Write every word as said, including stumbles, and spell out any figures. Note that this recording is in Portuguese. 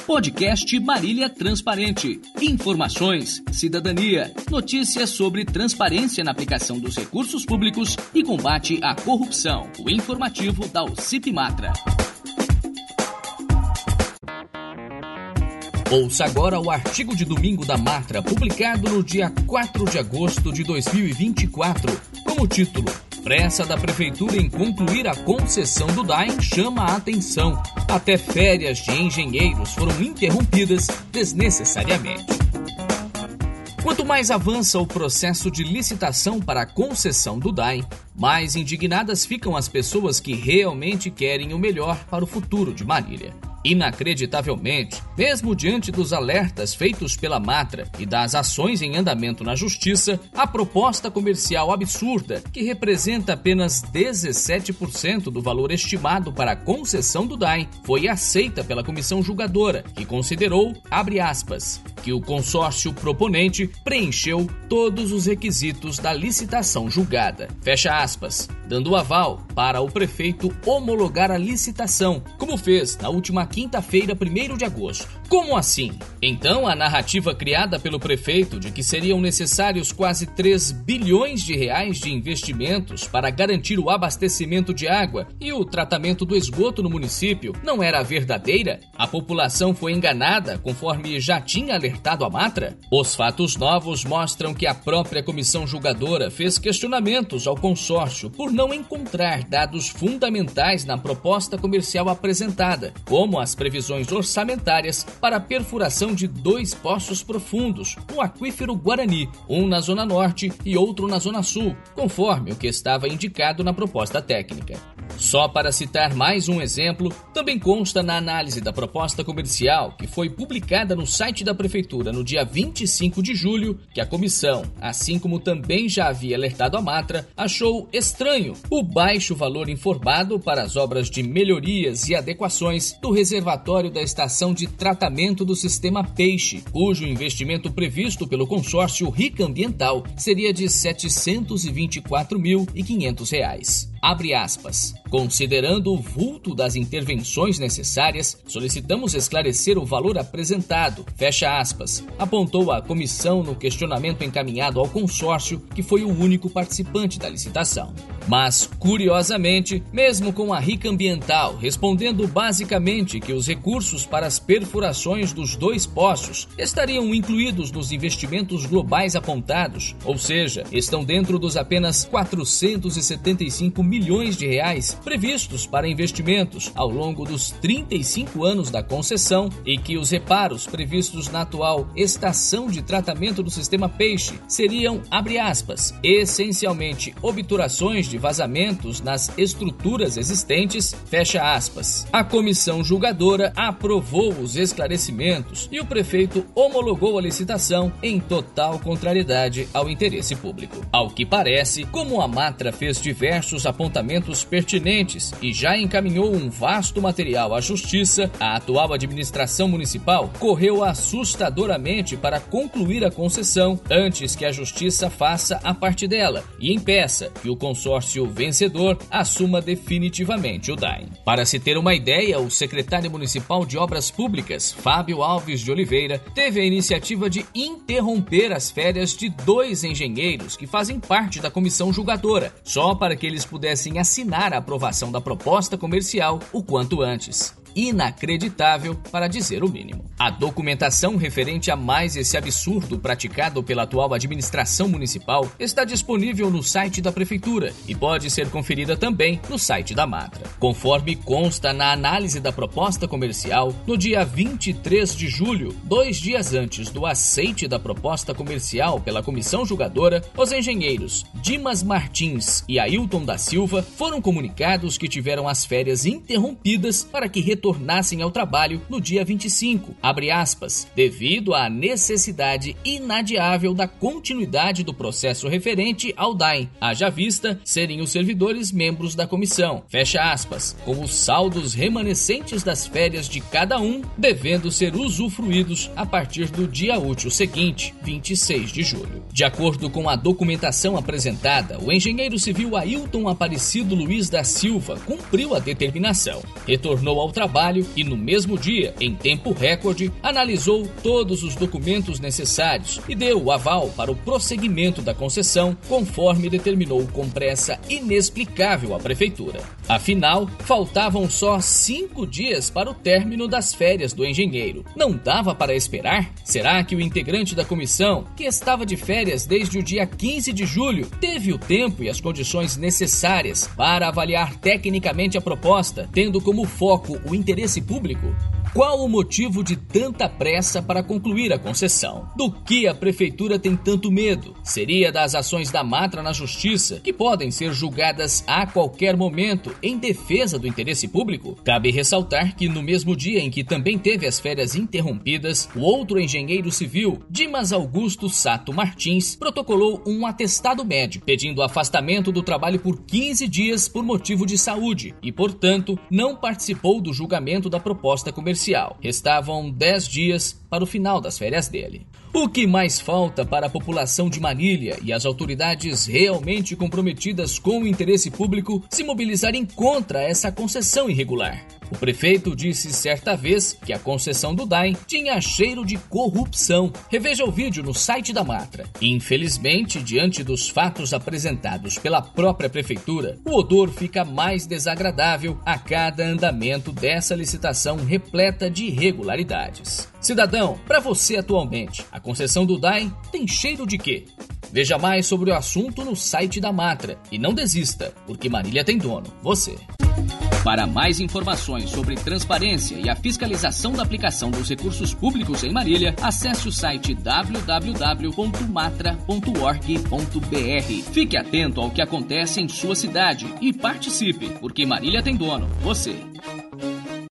Podcast Marília Transparente. Informações, cidadania, notícias sobre transparência na aplicação dos recursos públicos e combate à corrupção. O informativo da OCIP-Matra. Ouça agora o artigo de domingo da Matra, publicado no dia quatro de agosto de dois mil e vinte e quatro, com o título: Pressa da Prefeitura em concluir a concessão do D A I chama a atenção. Até férias de engenheiros foram interrompidas desnecessariamente. Quanto mais avança o processo de licitação para a concessão do D A I, mais indignadas ficam as pessoas que realmente querem o melhor para o futuro de Marília. Inacreditavelmente, mesmo diante dos alertas feitos pela Matra e das ações em andamento na Justiça, a proposta comercial absurda, que representa apenas dezessete por cento do valor estimado para a concessão do D A I, foi aceita pela comissão julgadora, que considerou, abre aspas, que o consórcio proponente preencheu todos os requisitos da licitação julgada, fecha aspas, dando aval para o prefeito homologar a licitação, como fez na última quinta-feira, primeiro de agosto. Como assim? Então, a narrativa criada pelo prefeito de que seriam necessários quase três bilhões de reais de investimentos para garantir o abastecimento de água e o tratamento do esgoto no município não era verdadeira? A população foi enganada, conforme já tinha alertado a Matra? Os fatos novos mostram que a própria comissão julgadora fez questionamentos ao consórcio por não encontrar dados fundamentais na proposta comercial apresentada, como as previsões orçamentárias para a perfuração de dois poços profundos no aquífero Guarani, um na Zona Norte e outro na Zona Sul, conforme o que estava indicado na proposta técnica. Só para citar mais um exemplo, também consta na análise da proposta comercial, que foi publicada no site da Prefeitura no dia vinte e cinco de julho, que a comissão, assim como também já havia alertado a Matra, achou estranho o baixo valor informado para as obras de melhorias e adequações do reservatório da estação de tratamento do sistema Peixe, cujo investimento previsto pelo consórcio Rica Ambiental seria de setecentos e vinte e quatro mil e quinhentos reais. Abre aspas. Considerando o vulto das intervenções necessárias, solicitamos esclarecer o valor apresentado, fecha aspas, apontou a comissão no questionamento encaminhado ao consórcio, que foi o único participante da licitação. Mas, curiosamente, mesmo com a Rica Ambiental respondendo basicamente que os recursos para as perfurações dos dois poços estariam incluídos nos investimentos globais apontados, ou seja, estão dentro dos apenas quatrocentos e setenta e cinco milhões de reais previstos para investimentos ao longo dos trinta e cinco anos da concessão, e que os reparos previstos na atual estação de tratamento do sistema Peixe seriam, abre aspas, essencialmente obturações de vazamentos nas estruturas existentes, fecha aspas. A comissão julgadora aprovou os esclarecimentos e o prefeito homologou a licitação em total contrariedade ao interesse público. Ao que parece, como a Matra fez diversos apontamentos pertinentes e já encaminhou um vasto material à Justiça, a atual administração municipal correu assustadoramente para concluir a concessão antes que a Justiça faça a parte dela e impeça que o consórcio vencedor assuma definitivamente o D A I. Para se ter uma ideia, o secretário municipal de Obras Públicas, Fábio Alves de Oliveira, teve a iniciativa de interromper as férias de dois engenheiros que fazem parte da comissão julgadora, só para que eles pudessem assinar a aprovação da proposta comercial o quanto antes. Inacreditável, para dizer o mínimo. A documentação referente a mais esse absurdo praticado pela atual administração municipal está disponível no site da Prefeitura e pode ser conferida também no site da Matra. Conforme consta na análise da proposta comercial, no dia vinte e três de julho, dois dias antes do aceite da proposta comercial pela comissão julgadora, os engenheiros Dimas Martins e Ailton da Silva foram comunicados que tiveram as férias interrompidas para que retornassem retornassem ao trabalho no dia vinte e cinco, abre aspas, devido à necessidade inadiável da continuidade do processo referente ao D A I, haja vista serem os servidores membros da comissão, fecha aspas, com os saldos remanescentes das férias de cada um devendo ser usufruídos a partir do dia útil seguinte, vinte e seis de julho. De acordo com a documentação apresentada, o engenheiro civil Ailton Aparecido Luiz da Silva cumpriu a determinação, retornou ao trabalho trabalho e, no mesmo dia, em tempo recorde, analisou todos os documentos necessários e deu o aval para o prosseguimento da concessão, conforme determinou com pressa inexplicável a Prefeitura. Afinal, faltavam só cinco dias para o término das férias do engenheiro. Não dava para esperar? Será que o integrante da comissão, que estava de férias desde o dia quinze de julho, teve o tempo e as condições necessárias para avaliar tecnicamente a proposta, tendo como foco o interesse público? Qual o motivo de tanta pressa para concluir a concessão? Do que a Prefeitura tem tanto medo? Seria das ações da Matra na Justiça, que podem ser julgadas a qualquer momento em defesa do interesse público? Cabe ressaltar que no mesmo dia em que também teve as férias interrompidas, o outro engenheiro civil, Dimas Augusto Sato Martins, protocolou um atestado médico, pedindo afastamento do trabalho por quinze dias por motivo de saúde e, portanto, não participou do julgamento da proposta comercial. Restavam dez dias para o final das férias dele. O que mais falta para a população de Marília e as autoridades realmente comprometidas com o interesse público se mobilizarem contra essa concessão irregular? O prefeito disse certa vez que a concessão do D A I tinha cheiro de corrupção. Reveja o vídeo no site da Matra. Infelizmente, diante dos fatos apresentados pela própria prefeitura, o odor fica mais desagradável a cada andamento dessa licitação repleta de irregularidades. Cidadão, para você atualmente, a concessão do D A I tem cheiro de quê? Veja mais sobre o assunto no site da Matra e não desista, porque Marília tem dono, você. Para mais informações sobre transparência e a fiscalização da aplicação dos recursos públicos em Marília, acesse o site w w w ponto matra ponto org ponto b r. Fique atento ao que acontece em sua cidade e participe, porque Marília tem dono, você.